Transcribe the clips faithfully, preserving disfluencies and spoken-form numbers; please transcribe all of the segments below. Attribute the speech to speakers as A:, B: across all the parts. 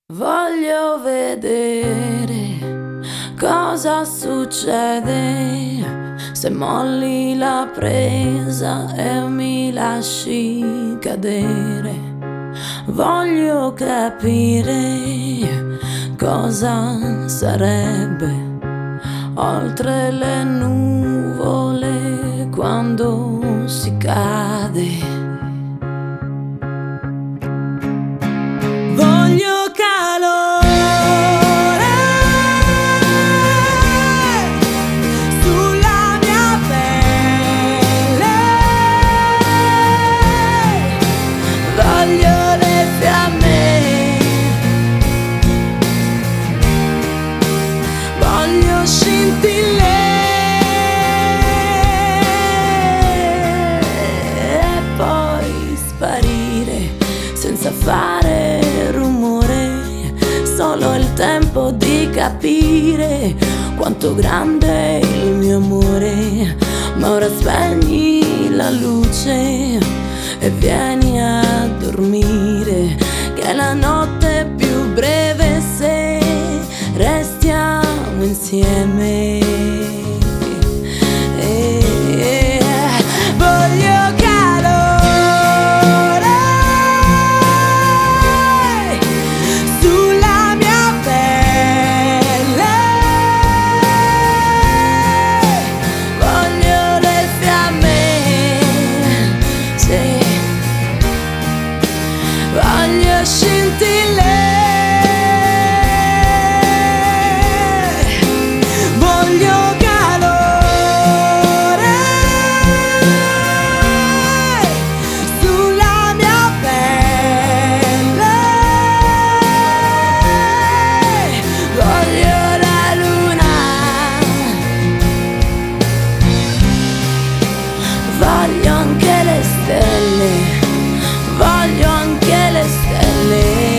A: Voglio vedere cosa succede se molli la presa e mi lasci cadere. Voglio capire cosa sarebbe oltre le nuvole quando si cade. Voglio calore sulla mia pelle, voglio le fiamme, voglio scintille e poi sparire senza fare solo il tempo di capire quanto grande è il mio amore. Ma ora spegni la luce e vieni a dormire, che la notte è più breve se restiamo insieme. Voglio scintille, voglio calore sulla mia pelle, voglio la luna, voglio anche le stelle, voglio anche le stelle.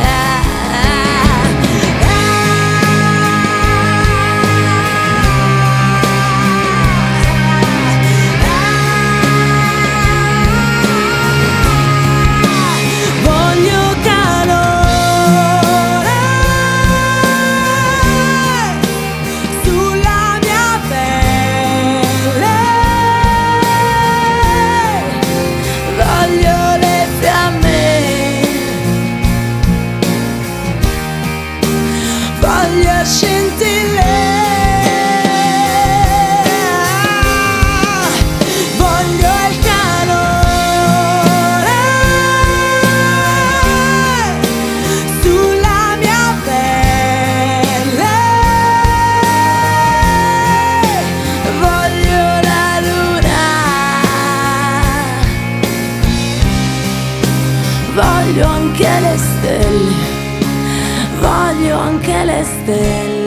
A: Voglio calore sulla mia pelle, voglio le fiamme, voglio scintille, voglio il calore sulla mia pelle, voglio la luna, voglio anche le stelle, voglio anche le stelle.